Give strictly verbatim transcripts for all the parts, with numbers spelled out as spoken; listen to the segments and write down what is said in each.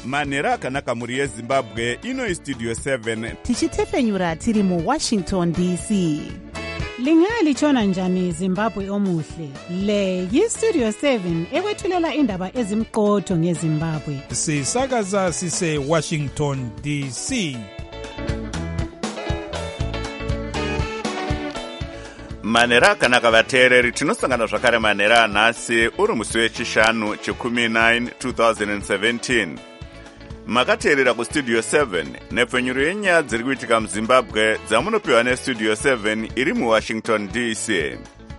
manhero akanaka mhuri yezimbabwe. Ino Studio seven tichitefenyura tiri mu Washington D C. Lingalitshona njani Zimbabwe omuhle? Le yi-Studio seven ekwethulela indaba ezimqotho ngeZimbabwe. Sisakaza sise Washington D C. manhero akanaka vateereri, tinosangana zvakare manhero anhasi uri musi wechishanu chekumi nine twenty seventeen. Makateerera kustudio seven nepfenyuro yenyaya dziri kuitika muzimbabwe dzamunopiwa nestudio seven iri muwashington D C.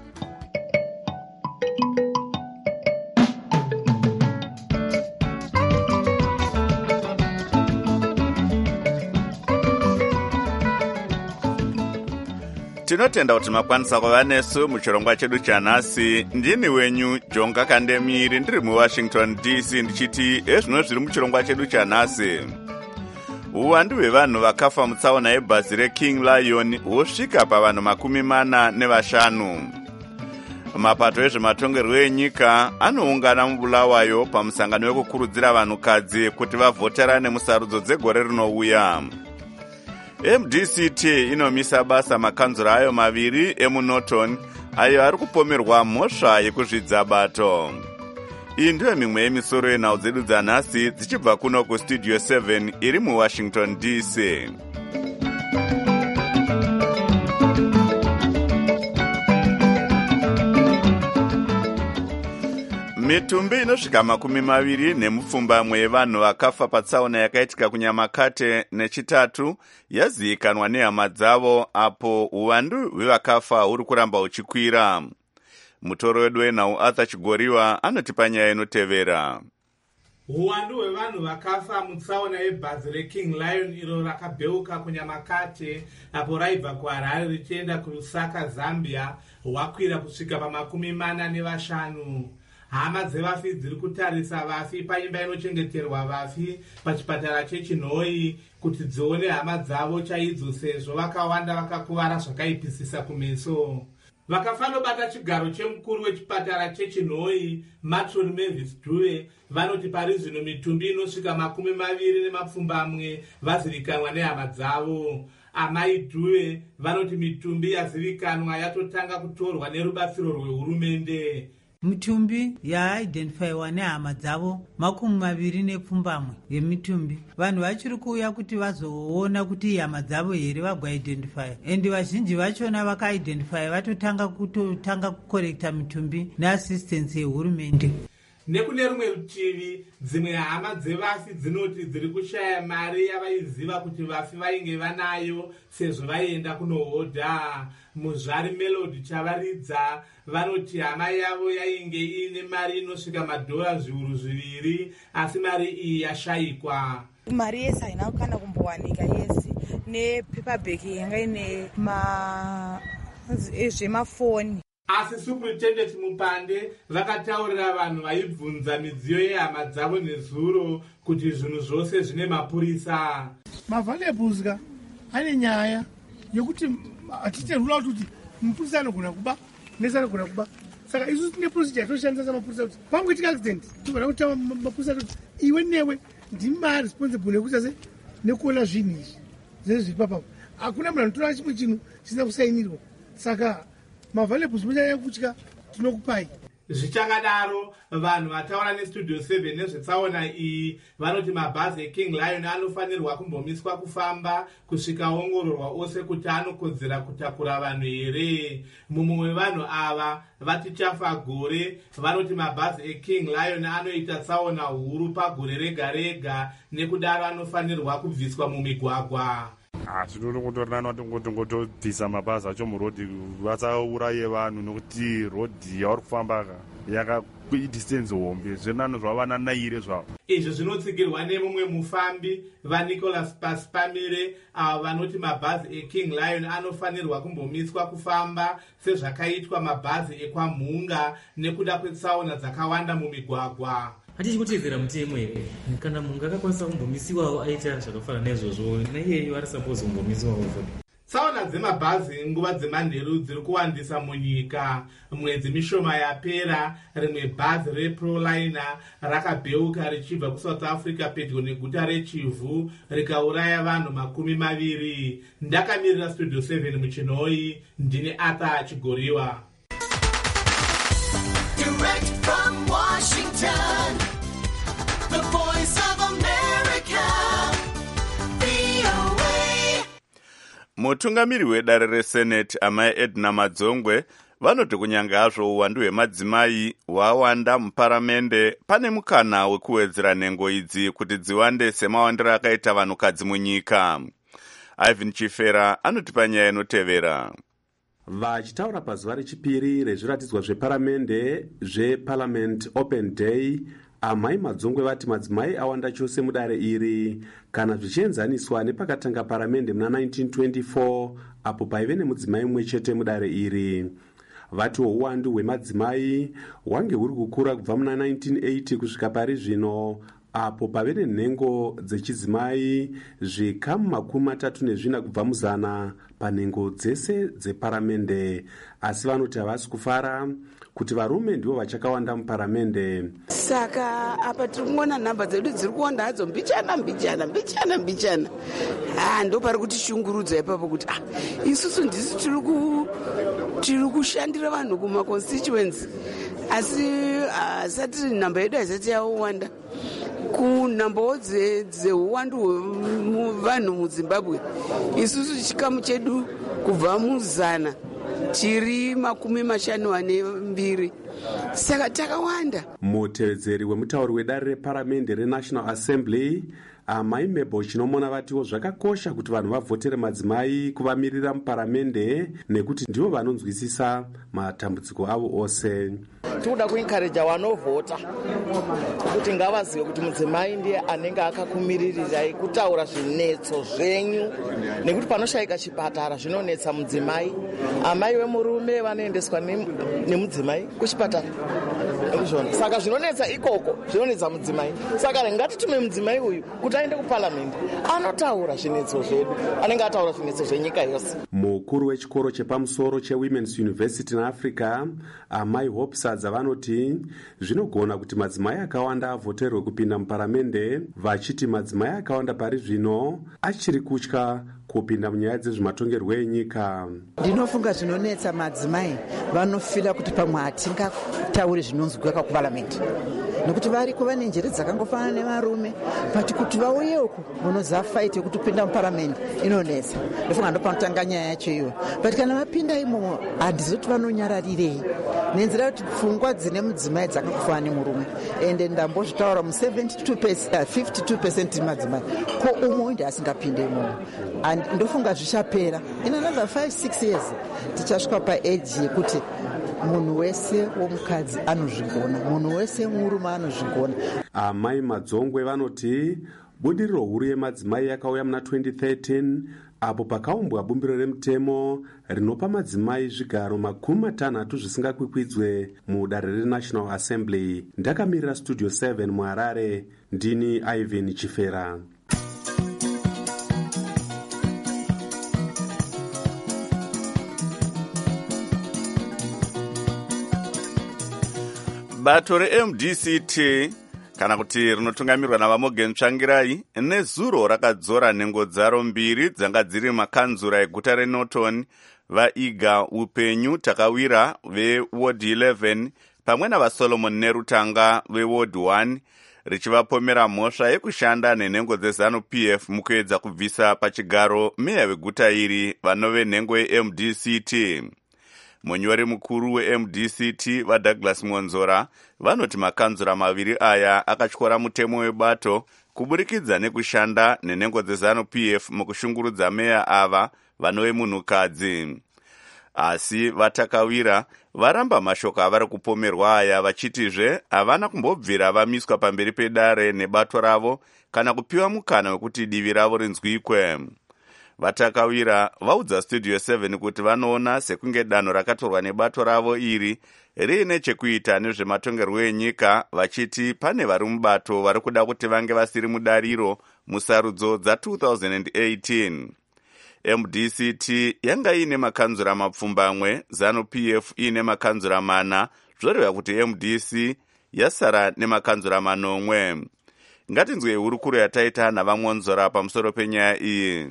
Tinotenda kuti makwanisa kuva nesu muchirongwa chedu chanhasi. Ndini wenyu Jonga Kandemiri ndiri muWashington D C ndichiti ezvino zviri muchirongwa chedu chanhasi. Uwandu hwevanhu vakafa mutsaona yebhazi reKing Lion hwosvika pavanhu makumi mana nevashanu. Mapato ezvematongerwo enyika anoungana mubulawayo pamusangano wekukurudzira vanhukadzi kuti vavhoterane musarudzo dzegore rinouya. M D C T inomisa basa makanzura ayo maviri emuNorton ayo ari kupomerwa mhosva yekuzvidza bato. Iyi ndiyo mimwe yemisoro yenhau dzedu dzanhasi dzichibva kuno kustudio seven iri muWashington D C. Mitumbi inosvika makumi maviri nemupfumbamwe yevanhu vakafa patsaona yakaitika kuNyamakate nechitatu yazivikanwa nehama dzavo, apo uwandu hwevakafa huri kuramba huchikwira. Mutoro wedu wenhau Arthur Chigoriwa anotipa nyaya inotevera. Uwandu hwevanhu vakafa mutsaona yebhazi reKing Lion iro rakabheuka kuNyamakate apo raibva kuHarare richienda kuLusaka, Zambia, hwakwira kusvika pamakumi mana nevashanu. Hama dzevafi dziri kutarisa vafi paimba inochengeterwa vafi pachipatara cheChinhoi kuti dzione hama dzavo chaidzo, sezvo vakawanda vakakuvara zvakaipisisa kumeso. Vakafanobata chigaro chemukuru wechipatara cheChinhoi, Matron Mavis Dube, vanoti pari zvino mitumbi inosvika makumi maviri nemapfumbamwe vazivikanwa nehama dzavo. Amai Dube vanoti mitumbi yazivikanwa yatotanga kutorwa nerubatsiro rwehurumende. Mitumbi ya-identifyiwa nehama dzavo makumi maviri nepfumbamwe yemitumbi. Vanhu vachiri kuuya kuti vazoona kuti hama dzavo here vagwa-identifya. Endi vazhinji vachona vaka-identifya vatotanga kutotanga kukorekta mitumbi neassistance yehurumende. Nekune rumwe rutivi, dzimwe hama dzevafi dzinoti dziri kushaya mari yavaiziva kuti vafi vainge vanayo sezvo vaienda kunohodha. Muzvari Melody Chavaridza vanoti hama yavo yainge ine mari inosvika madhora zviuru zviviri, asi mari iyi yashayikwa. Mari yese haina kana kumbowanika yese, nepaperback yanga ine zvemafoni. Asi Superintendent Mupande vakataurira vanhu vaibvunza midziyo yehama dzavo nezuro kuti zvinhu zvose zvine mapurisa. Mavalebuls ka ane nyaya yokuti atiterula kuti mupurisa anogona kuba nese anogona kuba. Saka isu tine procedure toshandisa mapurisa kuti pangoitika accident togona kutaura mapurisa kuti iwe newe ndimi responsible nekuti nekuona zvinhu izvi zvese zviri papapo. Hakuna munhu anotora chimwe chinhu chisina kusainirwa. Saka mavalebuls munyanya kutya tinokupai. Zvichakadaro, vanhu vataura nestudio seven nezvetsaona iyi vanoti mabhazi eKing Lion anofanirwa kumbomiswa kufamba kusvika ongororwa ose kuti anokodzera kutakura vanhu here. Mumwe wevanhu ava vati Chafa Gore vanoti mabhazi eKing Lion anoita tsaona huru pagore rega rega, nekudaro anofanirwa kubviswa mumigwagwa. Zvinoda kutorana kutongotobvisa mabhazi acho murodhi vasauraye vanhu nokuti rodhi yauri kufamba yakadistance hombe zvenano zvavana naire zvavo. Izvi zvinotsigirwa nemumwe mufambi vaNicholas Paspamire avo vanoti mabhazi eKing Lion anofanirwa kumbomiswa kufamba sezvakaitwa mabhazi ekwamhunga nekuda kwetsaona dzakawanda mumigwagwa. Hatichi kutevera mutemo here, kana munhu akakwanisa kumbomisiwawo aita zvakafanana naizvozvo, naiyeyo ari suppose kumbomisiwawo. tsaona dzemabhazi nguva dzemanheru dziri kuwandisa munyika. Mwedzi mishoma yapera, rimwe bhazi reProliner rakabheuka richibva kuSouth Africa pedyo neguta reChivu rikauraya vanhu makumi maviri. Ndakamirira Studio seven muchinoi, ndine Arthur Chigoriwa. Direct from Washington, the voice of America, V O A. Mutungamiri wedare reSenate amai Edna Madzongwe vanoti kunyange hazvo uwandu hwemadzimai hwawanda muparamende, pane mukana wekuwedzera nhengo idzi kuti dziwande semawandiro akaita vanhukadzi munyika. Ivan Chifera anotipa nyaya inotevera. Vachitaura pazuva rechipiri rezviratidzwa zveparamende zveParliament Open Day, amai Madzongwe vati madzimai awanda chose mudare iri kana zvichienzaniswa nepakatanga paramende muna nineteen twenty-four apo paive nemudzimai mumwe chete mudare iri. Vatiwo uwandu hwemadzimai hwange huri kukura kubva muna nineteen eighty kusvika pari zvino apo pave nenhengo dzechidzimai zvikamu makumi matatu nezvina kubva muzana panhengo dzese dzeparamende, asi vanoti havasi kufara kuti varume ndivo vachakawanda muparamende. Saka apa tiri kuona nhamba dzedu dziri kuwanda hadzo mbichana mbichana mbichana mbichana. Ah, ndo pari kuti shungurudza ipapo kuti ah, isusu ndisi tiri ku tiri kushandira vanhu kuma constituency, asi asati nhamba yedu haisati yawanda kunhambawo dzeuwandu hwevanhu muZimbabwe. Isusu chikamu chedu kubva muzana tiri makumi mashanu ane mbiri, saka takawanda. Mutevedzeri wemutauri wedare reparamende reNational Assembly amai Mabel Chinomona vatiwo zvakakosha kuti vanhu vavhotere madzimai kuvamirira muparamende nekuti ndivo vanonzwisisa matambudziko avo ose. Tinoda kuencourage vanovhota kuti ngavazive kuti mudzimai ndiye anenge akakumiririrai kutaura zvinetso zvenyu, nekuti panoshayika chipatara zvinonetsa mudzimai. Amai vemurume vanoendeswa nemudzimai kuchipatara, saka zvinonetsa ikoko zvinonetsa mudzimai. Saka ngatitume mudzimai uyu kuti aende kuParliament anotaura zvinetso zvedu, anenge ataura zvinetso zvenyika yose. Mukuru wechikoro chepamusoro cheWomen's University in Africa amai Hope Sadza vanoti zvinogona kuti madzimai akawanda avhoterwe kupinda muparamende, vachiti madzimai akawanda pari zvino achiri kutya kupinda munyaya dzezvematongerwo enyika. Ndinofunga zvinonetsa madzimai vanofira kuti pamwe hatingatauri zvinonzwika kuParliament, nekuti variko vane njere dzakangofanana nevarume, but kuti vauye uku munoza fight yekuti upinda muParliament inonetsa. Ndofunga ndopanotanga nyaya yacho iyo, but kana vapinda imomo handizoti vanonyararirei nenzira kuti pfungwa dzine mudzimai dzakangofanana nemurume, ende ndambozvitaura mu fifty-two percent madzimai ko umwe ndi asingapinde imomo. And ndofunga zvichapera in another five six years tichasvika paage yekuti munhu wese womukadzi anozvigona, munhu wese murume anozvigona. Amai Madzongwe vanoti budiriro huru yemadzimai yakauya muna twenty thirteen apo pakaumbwa bumbiro remutemo rinopa madzimai zvigaro makumi matanhatu zvisingakwikwidzwe mudare reNational Assembly. Ndakamirira Studio seven muHarare, ndini Ivan Chifera. Bato reM D C T kana kuti rinotungamirwa navaMorgan Tsvangirai nezuro rakadzora nhengo dzaro mbiri dzanga dziri makanzura eguta reNorton, vaIga Upenyu Takawira veWard eleven pamwe navaSolomon Nerutanga veWard one, richivapomera mhosva yekushanda nenhengo dzeZanu-P F mukuedza kubvisa pachigaro meya veguta iri vanove nhengo yeM D C T. Munyori mukuru weM D C T vaDouglas Monzora vanoti makanzura maviri aya akatyora mutemo webato kuburikidza nekushanda nenhengo dzeZanu-P F mukushungurudza meya ava vanove munhukadzi. Asi vaTakawira varamba mashoko avari kupomerwa aya vachitizve havana kumbobvira vamiswa pamberi pedare nebato ravo kana kupiwa mukana wekuti divi ravo rinzwikwe. VaTakawira vaudza Studio seven kuti vanoona sekunge danho rakatorwa nebato ravo iri riine chekuita nezvematongerwo enyika, vachiti pane vari mubato vari kuda kuti vange vasiri mudariro musarudzo dza two thousand eighteen. M D C T yanga ine makanzura mapfumbamwe, ZANU P F ine makanzura mana, zvoreva kuti M D C yasara nemakanzura manomwe. Ngatinzwe hurukuro yataita navamwonzora pamusoro penyaya iyi.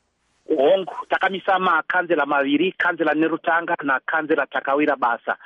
Hongu takamisa makanzela maviri, kanzela Nerutanga na kanzela Takawira basa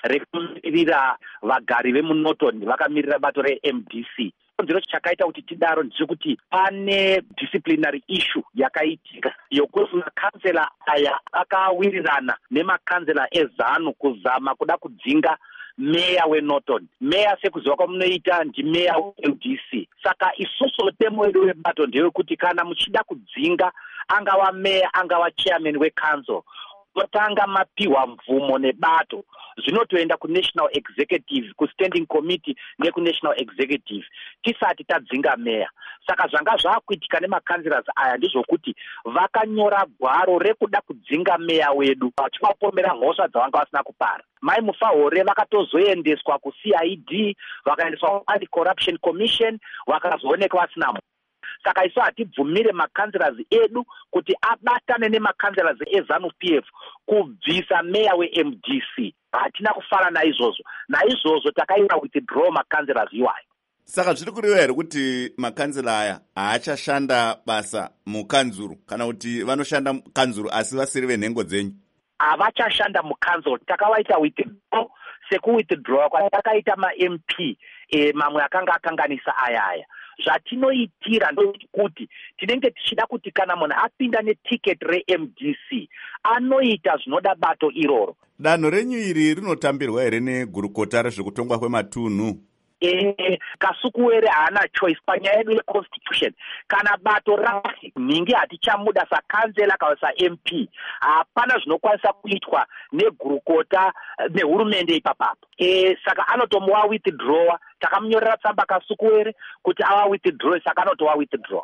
rekumirira vagari vemuNorton vakamirira bato re-M D C. Ndiro chakaita kuti tidaro ndechekuti pane disciplinary issue yakaitika yokuti makanzela aya akawirirana nemakanzela eZANU kuzama kuda kudzinga meya weNorton. Meya sekuziva kwamunoita ndi meya we-M D C. Saka isusu temo wedu webato ndeyekuti kana muchida kudzinga angava meya angava chairman we-council totanga mapiwa mvumo nebato zvinotoenda ku-national executive, ku-standing committee neku-national executive tisati tadzinga meya. Saka zvanga zvakuitika nemakanzilors aya ndizvokuti vakanyora gwaro rekuda kudzinga meya wedu vachivapomera mhosva dzavanga vasina kupara. Mai Mufahore vakatozoendeswa ku-C I D, vakaendeswa ku-anti-corruption commission, vakazooneka vasina mhosva. Saka isu hatibvumire makanzilors edu kuti abatane nemakanzilors eZANU P F kubvisa meya we-M D C. Hatina kufara naizvozvo. Naizvozvo takaita withdraw makanzilors iwayo. Saka zviri kureva here kuti makanzela aya haachashanda basa mukanzuru kana kuti vanoshanda mukanzuru asi vasiri venhengo dzenyu? Havachashanda mukanzuru. Takavaita withdraw sekuwithdraw kwatakaita ma-M P e, mamwe akanga akanganisa aya aya. Zvatinoitira ndokuti tinenge tichida kuti kana munhu apinda neticket re-M D C anoita zvinoda bato iroro. Danho renyu iri rinotambirwa here negurukota rezvekutongwa kwematunhu? Eh, Kasukuwere haana choice panyaya yedu yeconstitution. Kana bato rasi ningi hatichamuda sakanzela kana sa-M P hapana zvinokwanisa kuitwa negurukota nehurumende ipapapo. Eh, saka anotomuwa withdraw. Takamunyorera tsamba Kasukuwere kuti ava withdraw, saka anotowa withdraw.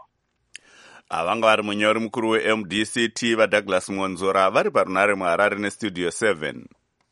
Avanga vari munyori mukuru we-M D C T vaDouglas Mwonzora vari parunare muHarare nestudio seven.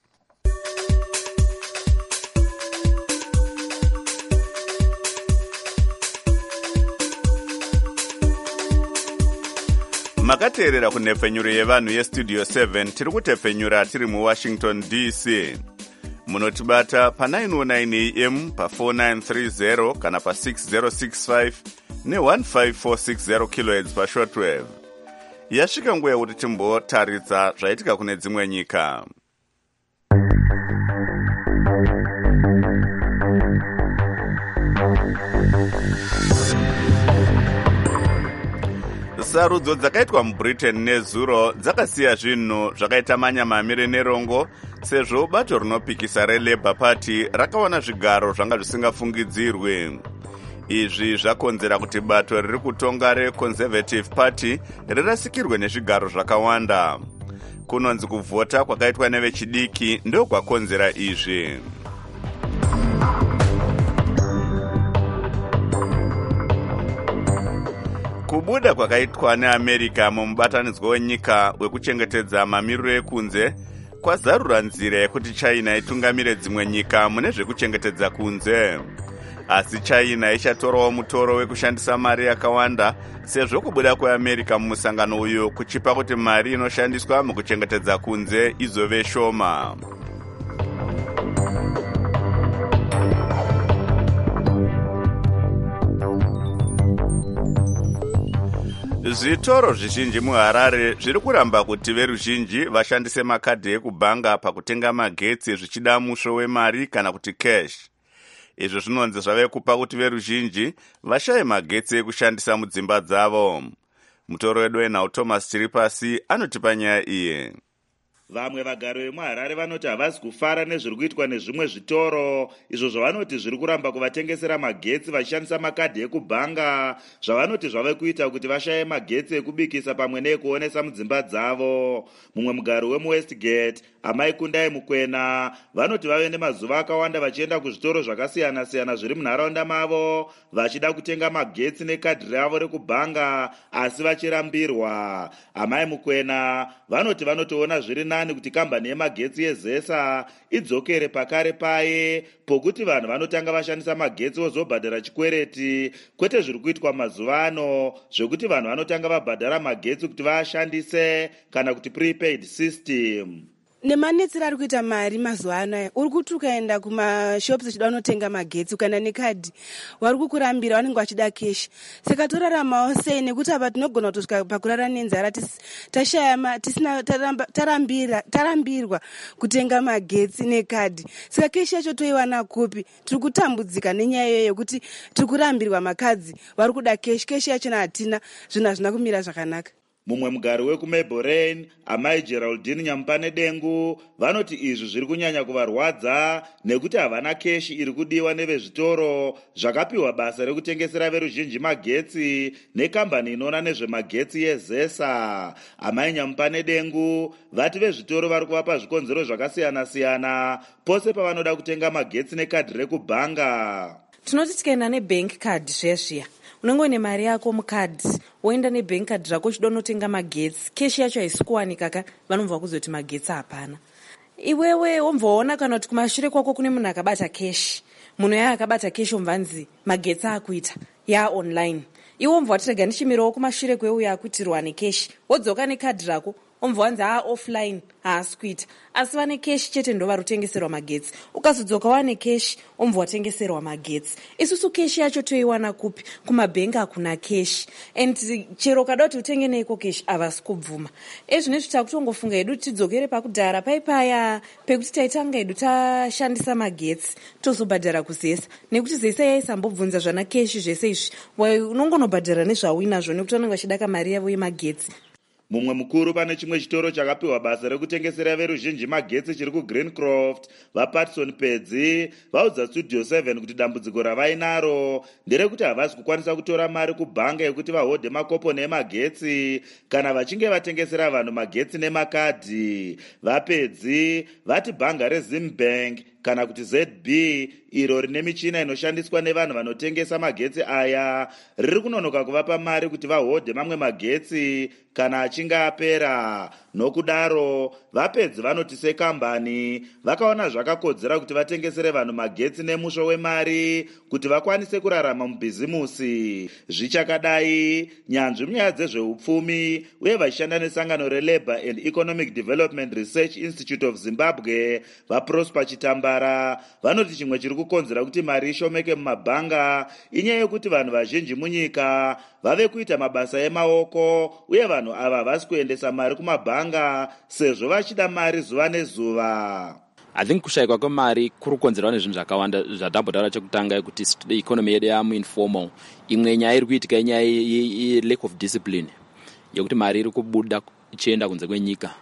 Makateerera kunhepfenyuro yevanhu yestudio seven, tiri kutepfenyura tiri muWashington D C. Munotibata pa nine oh nine A M, pa four nine three zero kana pa six zero six five ne one five four six zero kilohertz pa shortwave. Yasvika nguva yekuti timbotaridza zvaitika kune dzimwe nyika. Sarudzo dzakaitwa muBritain nezuro dzakasiya zvinhu zvakaita manyamamire nerongo sezvo bato rinopikisa reLabour Party rakawana zvigaro zvanga zvisingafungidzirwe. Izvi zvakonzera kuti bato riri kutonga reConservative Party rirasikirwe nezvigaro zvakawanda. Kunonzi kuvhota kwakaitwa nevechidiki ndokwakonzera izvi. Kubuda kwakaitwa neAmerica mumubatanidzwa wenyika wekuchengetedza mamiriro ekunze kwazarura nzira yekuti China itungamire dzimwe nyika mune zvekuchengetedza kunze. Asi China ichatorawo mutoro wekushandisa mari yakawanda sezvo kubuda kweAmerica mumusangano uyu kuchipa kuti mari inoshandiswa mukuchengetedza kunze izove shoma. Zvitoro zvizhinji muHarare zviri kuramba kuti veruzhinji vashandise makadhi ekubhanga pakutenga magetsi zvichida musho wemari kana kuti cash. Izvo zvinonzi zvave kupa kuti veruzhinji vashaye magetsi ekushandisa mudzimba dzavo. Mutoro wedu wenhau Thomas Chiripasi anotipa nyaya iyi. Vamwe vagari vemuHarare vanoti havasi kufara nezviri kuitwa nezvimwe zvitoro izvo zvavanoti zviri kuramba kuvatengesera magetsi vachishandisa makadhi ekubhanga, zvavanoti zvave kuita kuti vashaye magetsi ekubikisa pamwe neekuonesa mudzimba dzavo. Mumwe mugari wemuWestgate, Amai Kundai Mukwena, vanoti vave nemazuva akawanda vachienda kuzvitoro zvakasiyana siyana zviri munharaunda mavo vachida kutenga magetsi nekadhi ravo rekubhanga asi vachirambirwa. Amai Mukwena vanoti vanotoona zviri nani nani kuti kambani yemagetsi yezesa idzokere pakare paye pokuti vanhu vanotanga vashandisa magetsi vozobhadhara chikwereti, kwete zviri kuitwa mazuva ano zvekuti vanhu vanotanga vabhadhara magetsi kuti vaashandise kana kuti prepaid system. Nemanetsero ari kuita mari mazuva anaya, uri kuti ukaenda kumashops uchida unotenga magetsi ukaenda nekadhi vari kukurambira vanenge vachida keshi. Saka toraramawo sei nekuti apa tinogona kutosvika pakurara nenzara tashaya tisina tarambira tarambirwa kutenga magetsi nekadhi. Saka keshi yacho toiwana kupi? Tiri kutambudzika nenyaya iyoyo yekuti tiri kurambirwa makadzi vari kuda keshi, keshi yacho hatina, zvinhu hazvina kumira zvakanaka. Mumwe mugari wekuMablerain, amai Geraldine Nyampane Dengu, vanoti izvi zviri kunyanya kuvarwadza nekuti havana keshi iri kudiwa nevezvitoro zvakapiwa basa rekutengesera veruzhinji magetsi nekambani inoona nezvemagetsi yezesa. Amai Nyampane Dengu vati vezvitoro vari kuvapa zvikonzero zvakasiyana-siyana pose pavanoda kutenga magetsi nekadhi rekubhanga. Tinoti tikaenda nebank card zvezviya unenge une mari yako mukadhi woenda nebank card rako uchida unotenga magetsi, keshi yacho haisi kuwanika ka vanobva kuzoti magetsi hapana. Iwewe womvaona kana kuti kumashure kwako kune munhu akabata keshi, munhu yaya akabata keshi omvanzi magetsi akuita ya online, iwe womva watirega ndichimirawo kumashure kweuya akuitirwa nekeshi, wodzoka nekadhi rako omva wanzi haa offline haasi kuita, asi vane keshi chete ndo vari kutengeserwa magetsi. Ukazodzoka wane keshi omva watengeserwa magetsi. Isusu keshi yacho toiwana kupi? Kumabhengi hakuna keshi, and chero kada kuti utenge neiko keshi havasi kubvuma. Ezvinezvi takutongofunga hedu tidzokere pakudhara paipaya pekuti taitanga hedu tashandisa magetsi tozobhadhara kuzesa, nekuti zesa yaisambobvunza zvana keshi zvese izvi unongonobhadhara nezvauinazvo nekuti vanenge vachida kamari yavo yemagetsi. Mumwe mukuru pane chimwe chitoro chakapiwa basa rekutengesera veruzhinji magetsi chiri kuGreencroft, vaPatson Pedzi vaudza Studio seven kuti dambudziko ravainaro nderekuti havasi kukwanisa kutora mari kubhanga yekuti vahodhe makoponi emagetsi kana vachinge vatengesera vanhu magetsi nemakadhi. VaPedzi vati bhanga reZimbank kana kuti Z B iro rine michina inoshandiswa nevanhu vanotengesa magetsi aya riri kunonoka kuvapa mari kuti vahodhe mamwe magetsi kana achinge apera. Nokudaro VaPedzi vanoti sekambani vakaona zvakakodzera kuti vatengesere vanhu magetsi nemusho wemari kuti vakwanise kurarama mubhizimusi. Zvichakadai, nyanzvi munyaya dzezveupfumi uye vachishanda nesangano reLabour and Economic Development Research Institute of Zimbabwe vaProsper Chitambara vanoti chimwe chiri kukonzera kuti mari ishomeke mumabhanga inyaya yekuti vanhu vazhinji munyika vave kuita mabasa emaoko uye vanhu ava havasi kuendesa mari kumabhanga sezvo vachida mari zuva nezuva. I think kushayikwa kwemari kuri kukonzerwa nezvinhu zvakawanda zvatambotaura chekutanga kuti economy yedu yamuinformal. Imwe nyaya iri kuitika inyaya ye-lack of discipline yekuti mari iri kubuda ichienda kunze kwenyika,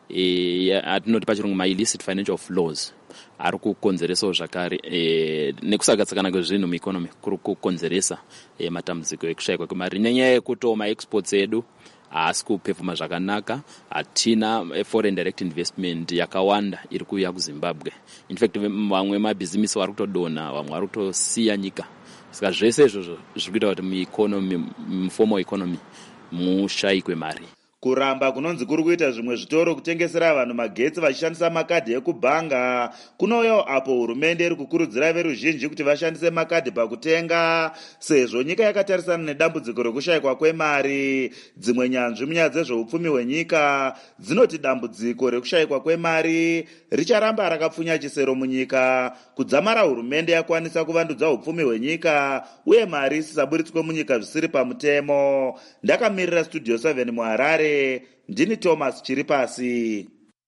atinoti pachirungu ma-illicit financial flows ari kukonzeresawo zvakare nekusagadzikana kwezvinhu mueconomy kuri kukonzeresa matambudziko ekushayikwa kwemari nenyaya yekuti maexports edu haasi kupefuma zvakanaka, hatina foreign direct investment yakawanda iri kuuya kuZimbabwe. In fact vamwe mabhizimisi vari kutodonha, vamwe vari kutosiya nyika. Saka zvese izvozvo zviri kuita kuti mueconomy, muformal economy mushayikwe mari. Kuramba kunonzi kuri kuita zvimwe zvitoro kutengesera vanhu magetsi vachishandisa makadhi ekubhanga kunouyawo apo hurumende iri kukurudzira veruzhinji kuti vashandise makadhi pakutenga sezvo nyika yakatarisana nedambudziko rekushayikwa kwemari. Dzimwe nyanzvi munyaya dzezveupfumi hwenyika dzinoti dambudziko rekushayikwa kwemari richaramba rakapfunya chisero munyika kudzamara hurumende yakwanisa kuvandudza upfumi hwenyika uye mari isisaburitswe munyika zvisiri pamutemo. Ndakamirira Studio seven muHarare, ndini Thomas Chiripasi.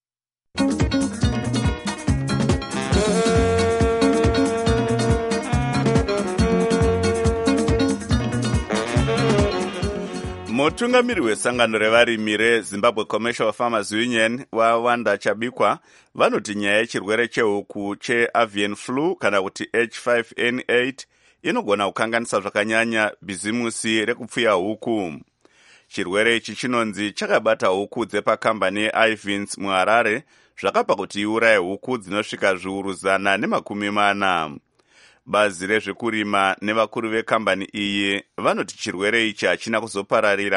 Mutungamiri wesangano revarimi reZimbabwe Commercial Farmers Union waWanda Chabikwa vanoti nyaya yechirwere chehuku cheavian flu kana kuti H five N eight inogona kukanganisa zvakanyanya bhizimusi rekupfuya huku. Chirwere ichi chinonzi chakabata huku dzepakambani yeIvins muHarare zvakapa kuti iuraye huku dzinosvika zviuru zana nemakumi mana. Bazi rezvekurima nevakuru vekambani iyi vanoti chirwere ichi hachina kuzopararira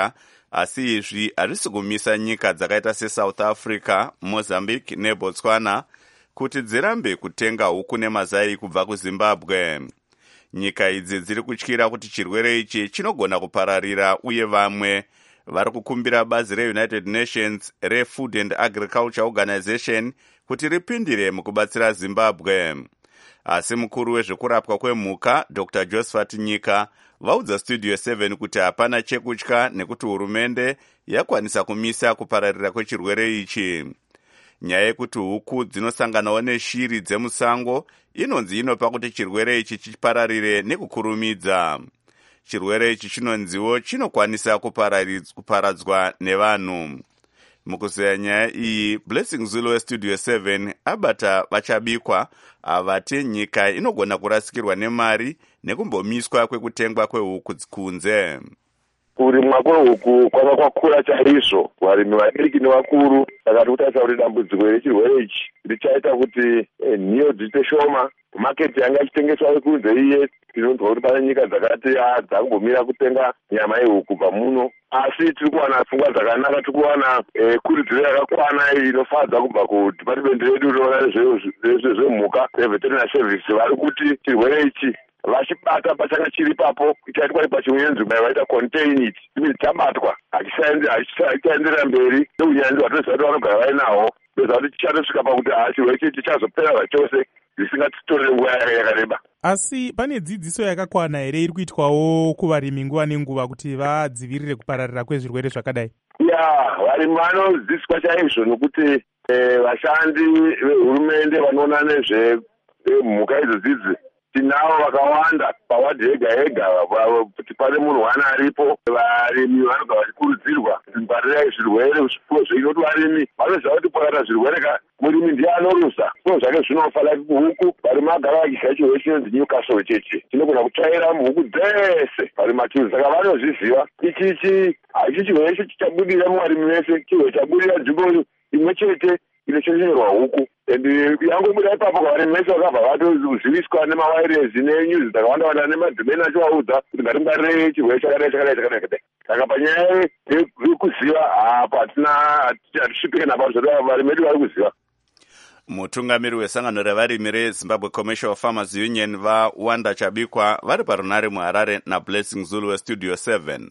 asi izvi hazvisi kumisa nyika dzakaita sesouth africa, mozambique nebotswana kuti dzirambe kutenga huku nemazai kubva kuzimbabwe. Nyika idzi dziri kutyira kuti chirwere ichi chinogona kupararira, uye vamwe vari kukumbira bazi reunited nations refood and agriculture organization kuti ripindire mukubatsira zimbabwe. Asi mukuru wezvekurapwa kwemhuka Dr Josephat Nyika vaudza studio seven kuti hapana chekutya nekuti hurumende yakwanisa kumisa kupararira kwechirwere ichi. Nyaya yekuti huku dzinosanganawo neshiri dzemusango inonzi inopa kuti chirwere ichi chipararire nekukurumidza. Chirwere ichi chinonziwo chinokwanisa kuparadzwa nevanhu. Mukuzeya nyaya iyi, Blessing Zulu westudio seven abata vachabikwa avati nyika inogona kurasikirwa nemari nekumbomiswa kwekutengwa kwehuku kunze. Kurimwa kwehuku kwava kwakura chaizvo, varimi vadiki nevakuru vakati kutarisa kuti dambudziko rechirwere ichi richaita kuti nhiyo dziite shoma, maketi yanga ichitengeswa kunze iye. Tinonzwa kuti pane nyika dzakati dzakumbomira kutenga nyama yehuku pamuno, asi tiri kuwana pfungwa dzakanaka, tiri kuwana kurudziro yakakwana inofadza kubva kudepartment redu rinoona nezvezvemhuka reveterinary service, vari kuti chirwere ichi vachibata pachanga chiri papo chaitwa ipachiunyanzvi vaita contain it, imi chabatwa hachichaenderera mberi neunyanzvi hwatoziva kuti vanogara vainawo, toziva kuti chichatosvika pakuti chirwere ichi chichazopera zvachose zvisingatitorere nguva yakareba. Asi pane dzidziso yakakwana here iri kuitwawo kuvarimi nguva nenguva kuti vadzivirire kupararira kwezvirwere zvakadai? Ya, varimi vanodzidziswa chaizvo nokuti vashandi vehurumende vanoona nezvemhuka idzodzi tinavo vakawanda pawadhi yega yega, kuti pane munhu wana aripo. Varimi vanobva vachikurudzirwa kuti ngwarirai zvirwere zvifuwo zvenyu, kuti varimi vanoziva kuti pakata zvirwere ka murimi ndiye anorusa. Zvinhu zvake zvinofa like kuhuku, varimi agara vachidya chirwere chinonzi Newcastle cheche chinogona kutsvaira muhuku dzese parimatuzi, saka vanozviziva ichichi hachi chirwere ichi chichabudira muvarimi vese, chirwere chabudira nzvimbo imwe chete inochenjerwa huku. Yangobuda ipapo kwavarimi vese vakabva vatoziviswa nemawairezi nenyuzi dzakawanda-wanda nemadhumeni achivaudza kuti ngatingwarire chirwere chakadai chakadai chakadai chakadai. Saka panyaya yekuziva hapa hatina hatisvipike napo zvokuti varimi vedu vari kuziva. Mutungamiri wesangano revarimi reZimbabwe Commercial Farmers Union vaWanda Chabikwa vari parunare muHarare naBlessing Zulu westudio seven.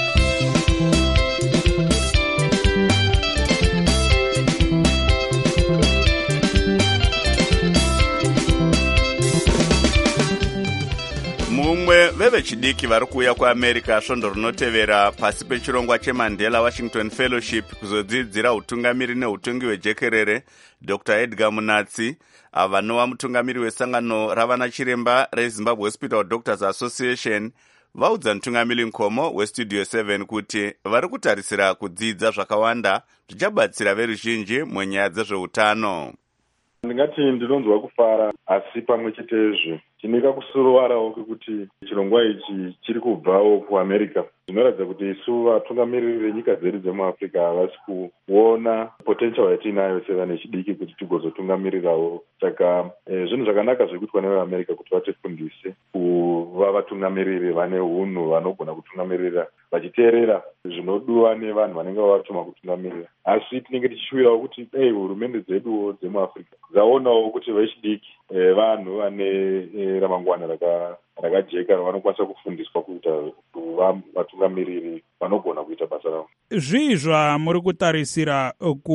Mumwe vevechidiki vari kuuya kuAmerica svondo rinotevera pasi pechirongwa cheMandela Washington Fellowship kuzodzidzira utungamiri neutongi hwejekerere, Dr Edgar Munatsi vanova mutungamiri wesangano ravana chiremba reZimbabwe Hospital Doctors Association vaudza mutungamiri Nkomo westudio seven kuti vari kutarisira kudzidza zvakawanda zvichabatsira veruzhinji munyaya dzezveutano. Ndingati ndinonzwa kufara, asi pamwe chetezvo tine kakusuruvarawo kekuti chirongwa ichi chiri kubvawo kuAmerica. Zvinoratidza kuti isu vatungamiriri venyika dzedu dzemuAfrica havasi kuona potential yatinayo sevane chidiki kuti tigozotungamirirawo. Saka eh, zvinhu zvakanaka zviri kuitwa neveAmerica kuti vatifundise kuva vatungamiriri vane unhu vanogona kutungamirira vachiteerera zvinodiwa nevanhu vanenge vavatuma kutungamirira. Asi tinenge tichishuvirawo kuti dai hurumende dzeduwo dzemuAfrica dzaonawo kuti vechidiki eh, vanhu vane eh, ramangwana rakajeka vanokwanisa kufundiswa kuita kuva vatungamiriri vanogona kuita basa ravo. Zvii zvamuri kutarisira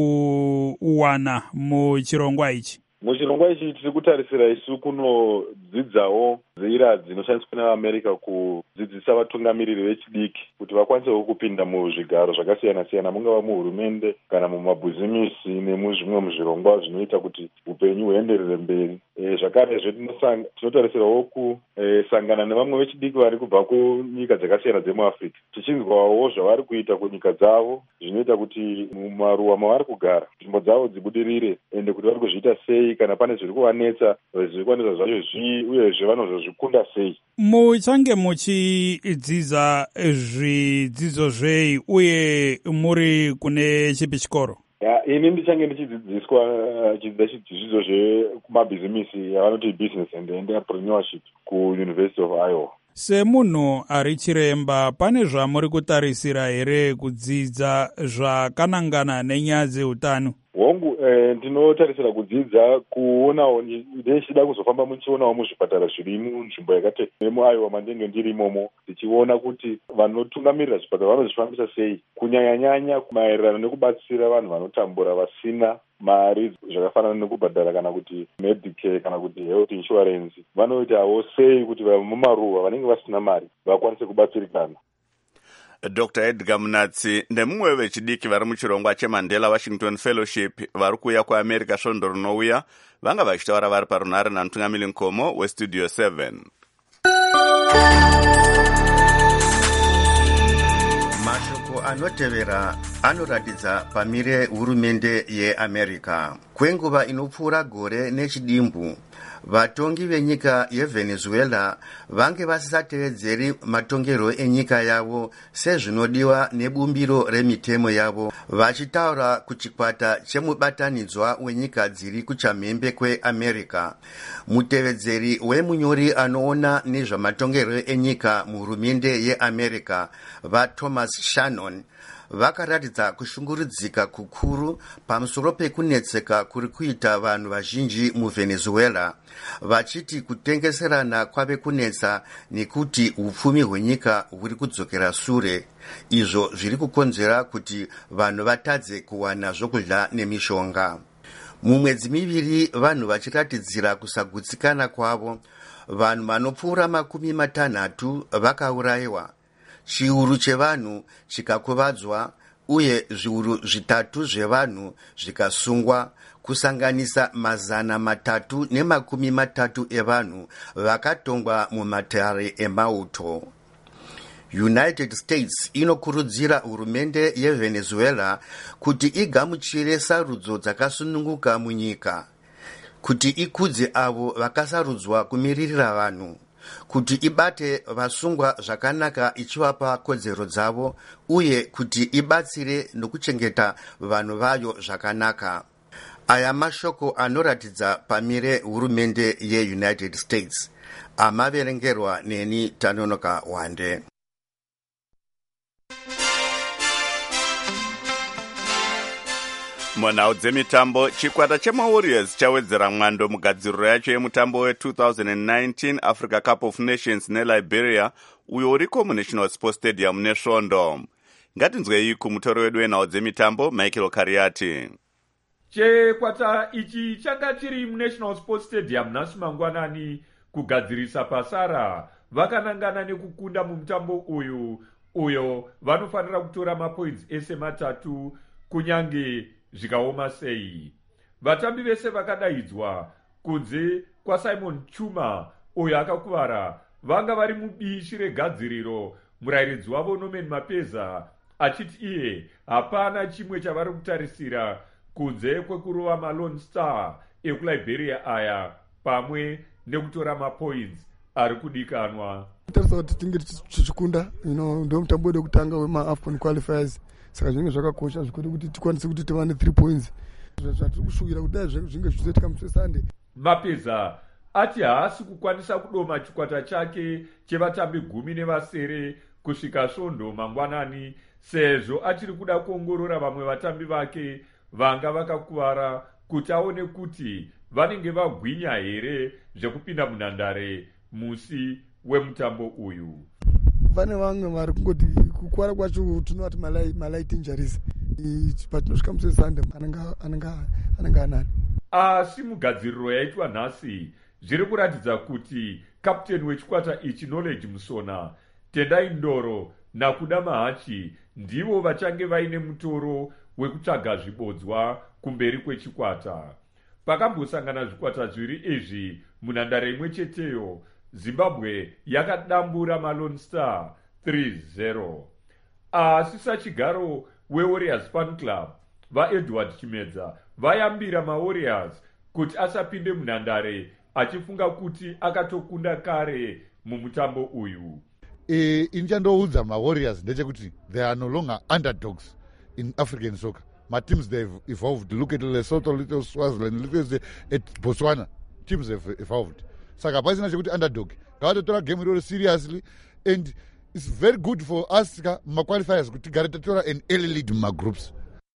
kuwana muchirongwa ichi? Muchirongwa ichi tiri kutarisira isu kunodzidzawo nzira dzinoshandiswa nevaAmerica kudzidzisa vatungamiriri vechidiki kuti vakwanisewo kupinda muzvigaro zvakasiyana-siyana, mungava muhurumende kana mumabhizimisi nemuzvimwe muzvirongwa zvinoita kuti upenyu huenderere mberi. E, zvakarezve tinotarisirawo kusangana e, nevamwe vechidiki vari kubva kunyika dzakasiyana dzemuAfrica, tichinzwawo zvavari kuita kunyika dzavo zvinoita kuti mumaruwa mavari kugara nzvimbo dzavo dzibudirire, ende kuti vari kuzviita sei kana pane zviri kuvanetsa zviri kuvanetsa zvacho zvii uyezve vanozozvikunda sei. Muchange muchidzidza zvidzidzo zvei uye muri kune chipi chikoro? Ya, ini ndichange ndichidzidziswa chidzidza zvidzidzo zvekumabhizimisi yavanoti business and entrepreneurship kuUniversity of Iowa. Semunhu ari chiremba, pane zvamuri kutarisira here kudzidza zvakanangana nenyaya dzeutano? Hongu eh, ndinotarisira kudzidza kuonawo ndichida kuzofamba muchionawo muzvipatara zviri munzvimbo yakati nemuaiwa mandenge ndiri imomo, ndichiona kuti vanotungamirira zvipatara vanozvifambisa sei, kunyanya-nyanya maererano nekubatsira vanhu vanotambura vasina mari zvakafanana nekubhadhara kana kuti medicare kana kuti health insurance. Vanoitawo sei kuti mumaruwa vanenge vasina mari vakwanise kubatsirikana. Doctor Edgar Munatsi nemumwe vechidiki vari muchirongwa cheMandela Washington Fellowship vari kuuya kuAmerica svondo rinouya, vanga vachitaura vari parunhare namutungamiri Nkomo westudio seven. Mashoko anotevera anoratidza pamire hurumende yeAmerica. Kwenguva inopfuura gore nechidimbu, vatongi venyika yeVenezuela vange vasisatevedzeri matongero enyika yavo sezvinodiwa nebumbiro remitemo yavo, vachitaura kuchikwata chemubatanidzwa wenyika dziri kuchamhembe kweAmerica. Mutevedzeri wemunyori anoona nezvamatongero enyika muhurumende yeAmerica, vaThomas Shannon, vakaratidza kushungurudzika kukuru pamusoro pekunetseka kuri kuita vanhu vazhinji muVenezuela, vachiti kutengeserana kwave kunetsa nekuti upfumi hwenyika huri kudzokera sure, izvo zviri kukonzera kuti vanhu vatadze kuwana zvokudya nemishonga. Mumwedzi miviri vanhu vachiratidzira kusagutsikana kwavo, vanhu vanopfuura makumi matanhatu vakaurayiwa, chiuru chevanhu chikakuvadzwa uye zviuru zvitatu zvevanhu zvikasungwa, kusanganisa mazana matatu nemakumi matatu evanhu vakatongwa mumatare emauto. United States inokurudzira hurumende yeVenezuela kuti igamuchire sarudzo dzakasununguka munyika, kuti ikudze avo vakasarudzwa kumiririra vanhu, kuti ibate vasungwa zvakanaka ichivapa kodzero dzavo, uye kuti ibatsire nokuchengeta vanhu vayo zvakanaka. Aya mashoko anoratidza pamire hurumende yeUnited States. Amaverengerwa neni Tanonoka Wande. Munhau dzemitambo, chikwata chemawarriors chawedzera mwando mugadziriro yacho yemutambo we two thousand nineteen Africa Cup of Nations neLiberia, uyo uriko muNational Sports Stadium nesvondo. Ngatinzwei kumutori wedu wenhau dzemitambo Michael Kariati. Chikwata ichi changa chiri muNational Sports Stadium nhasi mangwanani kugadzirisa pasara, vakanangana nekukunda mumutambo uyu uyo vanofanira kutora mapoints ese matatu kunyange zvikaoma sei. Vatambi vese vakadaidzwa kunze kwaSimon Chuma uyo akakuvara vanga vari mubishi regadziriro, murayiridzi wavo Norman Mapeza achiti iye hapana chimwe chavari kutarisira kunze kwekurova maLone Star ekuLiberia aya pamwe nekutora mapoints ari kudikanwa. Tarisa kuti tinge tichikunda, you know, ndo mutambo wedu kutanga wemaAFCON qualifiers, saka zvinenge zvakakosha zvikuru kuti tikwanise kuti tive ne three points. Zvatiri kushuvira kuti dai zvinge zvizoitika musi weSunday. Mapeza ati haasi kukwanisa kudoma chikwata chake chevatambi gumi nevasere kusvika svondo mangwanani, sezvo achiri kuda kuongorora vamwe vatambi vake vanga vakakuvara kuti aone kuti vanenge vagwinya here zvekupinda munhandare musi wemutambo uyu. Pane vamwe vari kungoti kukuvara kwacho tinoti malight injuries, patinosvika musi weSunday anenge anani. Asi mugadziriro yaitwa nhasi zviri kuratidza kuti kapteni wechikwata ichi Knowledge Musona, Tendai Ndoro naKuda Mahachi ndivo vachange vaine mutoro wekutsvaga zvibodzwa kumberi kwechikwata. Pakambosangana zvikwata zviri izvi munhandare imwe cheteyo, Zimbabwe yakadambura maLone Star three zero. Asi sachigaro weWarriors Fan Club, vaEdward Chimedza vayambira maWarriors kuti asapinde munhandare achifunga kuti akatokunda kare mumutambo uyu. E, inchandoudza maWarriors ndechekuti they are no longer underdogs in African soccer. My teams, they've evolved. Look at Lesotho, little Swaziland, look at Botswana. Teams have evolved. saka pasina chekuti underdog ngavatotora game iroro seriously, and it's very good for us ka mumaqualifiers kuti tigare tatora an early lead mumagroups.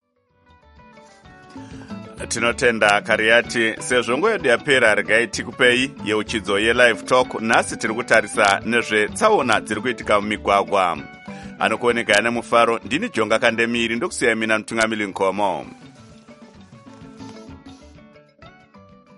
Tinotenda Kariati sezvo nguva yedu yapera regai tikupei yeuchidzo yelive talk. Nhasi tiri kutarisa nezvetsaona dziri kuitika mumigwagwa. Anokuoneka yana mufaro ndini Jonga Kandemiri ndokusiya mina mutungamiri Nkomo.